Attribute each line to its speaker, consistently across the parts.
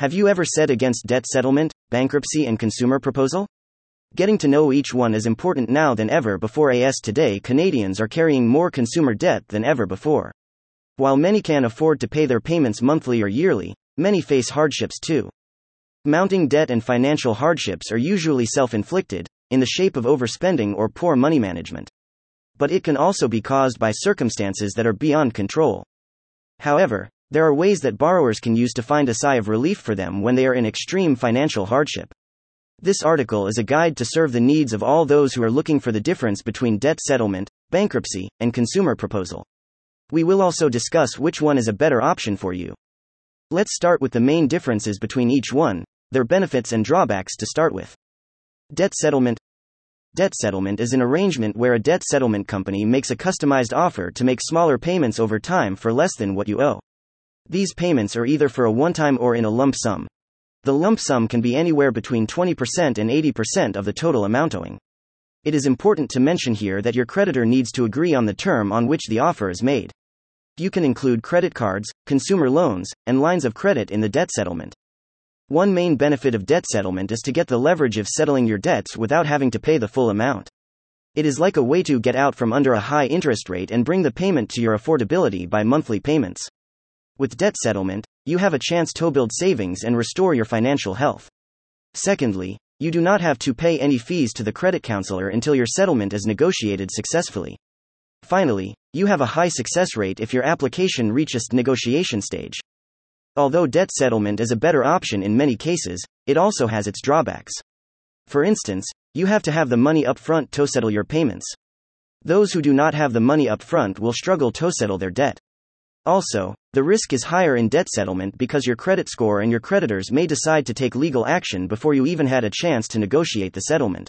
Speaker 1: Have you ever set against debt settlement, bankruptcy, and consumer proposal? Getting to know each one is important now than ever before, as today Canadians are carrying more consumer debt than ever before. While many can afford to pay their payments monthly or yearly, many face hardships too. Mounting debt and financial hardships are usually self-inflicted, in the shape of overspending or poor money management. But it can also be caused by circumstances that are beyond control. However, there are ways that borrowers can use to find a sigh of relief for them when they are in extreme financial hardship. This article is a guide to serve the needs of all those who are looking for the difference between debt settlement, bankruptcy, and consumer proposal. We will also discuss which one is a better option for you. Let's start with the main differences between each one, their benefits and drawbacks to start with. Debt settlement. Debt settlement is an arrangement where a debt settlement company makes a customized offer to make smaller payments over time for less than what you owe. These payments are either for a one-time or in a lump sum. The lump sum can be anywhere between 20% and 80% of the total amount owing. It is important to mention here that your creditor needs to agree on the term on which the offer is made. You can include credit cards, consumer loans, and lines of credit in the debt settlement. One main benefit of debt settlement is to get the leverage of settling your debts without having to pay the full amount. It is like a way to get out from under a high interest rate and bring the payment to your affordability by monthly payments. With debt settlement, you have a chance to build savings and restore your financial health. Secondly, you do not have to pay any fees to the credit counselor until your settlement is negotiated successfully. Finally, you have a high success rate if your application reaches the negotiation stage. Although debt settlement is a better option in many cases, it also has its drawbacks. For instance, you have to have the money up front to settle your payments. Those who do not have the money up front will struggle to settle their debt. Also, the risk is higher in debt settlement because your credit score and your creditors may decide to take legal action before you even had a chance to negotiate the settlement.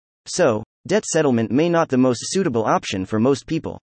Speaker 1: So, debt settlement may not be the most suitable option for most people.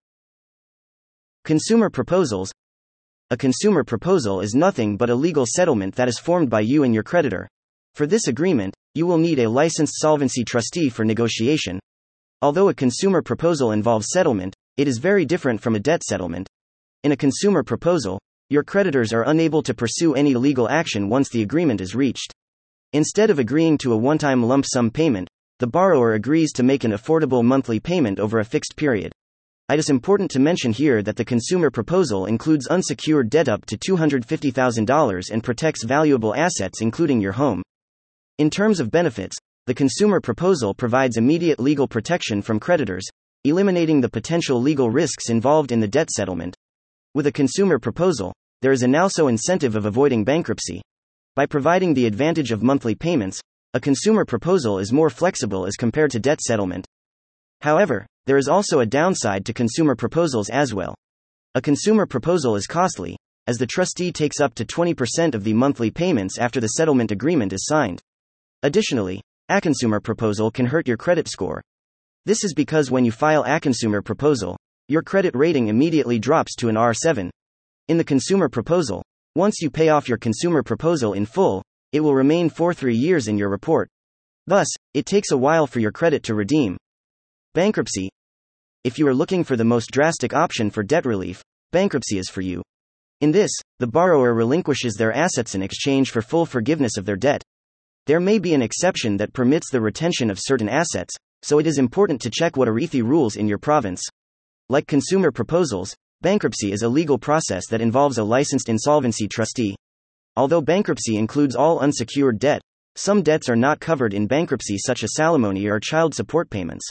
Speaker 1: Consumer proposals. A consumer proposal is nothing but a legal settlement that is formed by you and your creditor. For this agreement, you will need a licensed solvency trustee for negotiation. Although a consumer proposal involves settlement, it is very different from a debt settlement. In a consumer proposal, your creditors are unable to pursue any legal action once the agreement is reached. Instead of agreeing to a one-time lump sum payment, the borrower agrees to make an affordable monthly payment over a fixed period. It is important to mention here that the consumer proposal includes unsecured debt up to $250,000 and protects valuable assets including your home. In terms of benefits, the consumer proposal provides immediate legal protection from creditors, eliminating the potential legal risks involved in the debt settlement. With a consumer proposal, there is an also incentive of avoiding bankruptcy. By providing the advantage of monthly payments, a consumer proposal is more flexible as compared to debt settlement. However, there is also a downside to consumer proposals as well. A consumer proposal is costly, as the trustee takes up to 20% of the monthly payments after the settlement agreement is signed. Additionally, a consumer proposal can hurt your credit score. This is because when you file a consumer proposal, your credit rating immediately drops to an R7. In the consumer proposal, once you pay off your consumer proposal in full, it will remain for 3 years in your report. Thus, it takes a while for your credit to redeem. Bankruptcy. If you are looking for the most drastic option for debt relief, bankruptcy is for you. In this, the borrower relinquishes their assets in exchange for full forgiveness of their debt. There may be an exception that permits the retention of certain assets, so it is important to check what are the rules in your province. Like consumer proposals, bankruptcy is a legal process that involves a licensed insolvency trustee. Although bankruptcy includes all unsecured debt, some debts are not covered in bankruptcy such as alimony or child support payments.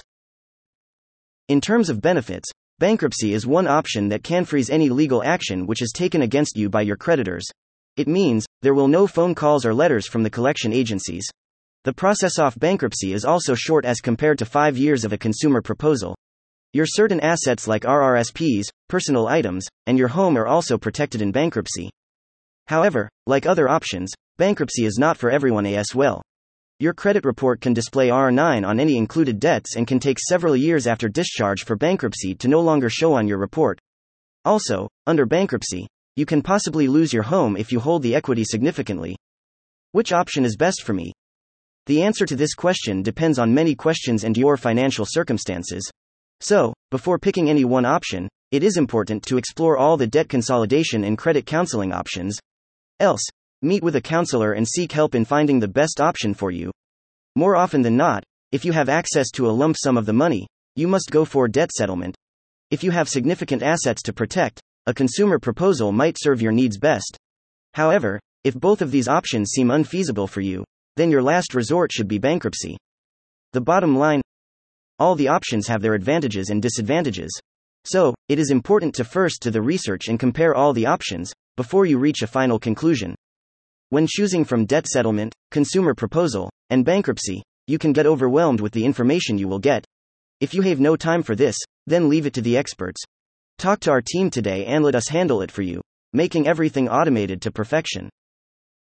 Speaker 1: In terms of benefits, bankruptcy is one option that can freeze any legal action which is taken against you by your creditors. It means there will no phone calls or letters from the collection agencies. The process of bankruptcy is also short as compared to 5 years of a consumer proposal. Your certain assets like RRSPs, personal items, and your home are also protected in bankruptcy. However, like other options, bankruptcy is not for everyone as well. Your credit report can display R9 on any included debts and can take several years after discharge for bankruptcy to no longer show on your report. Also, under bankruptcy, you can possibly lose your home if you hold the equity significantly. Which option is best for me? The answer to this question depends on many questions and your financial circumstances. So, before picking any one option, it is important to explore all the debt consolidation and credit counseling options. Else, Meet with a counselor and seek help in finding the best option for you. More often than not, if you have access to a lump sum of the money, you must go for debt settlement. If you have significant assets to protect, a consumer proposal might serve your needs best. However, if both of these options seem unfeasible for you, then your last resort should be bankruptcy. The bottom line: all the options have their advantages and disadvantages. So, it is important to first do the research and compare all the options before you reach a final conclusion. When choosing from debt settlement, consumer proposal, and bankruptcy, you can get overwhelmed with the information you will get. If you have no time for this, then leave it to the experts. Talk to our team today and let us handle it for you, making everything automated to perfection.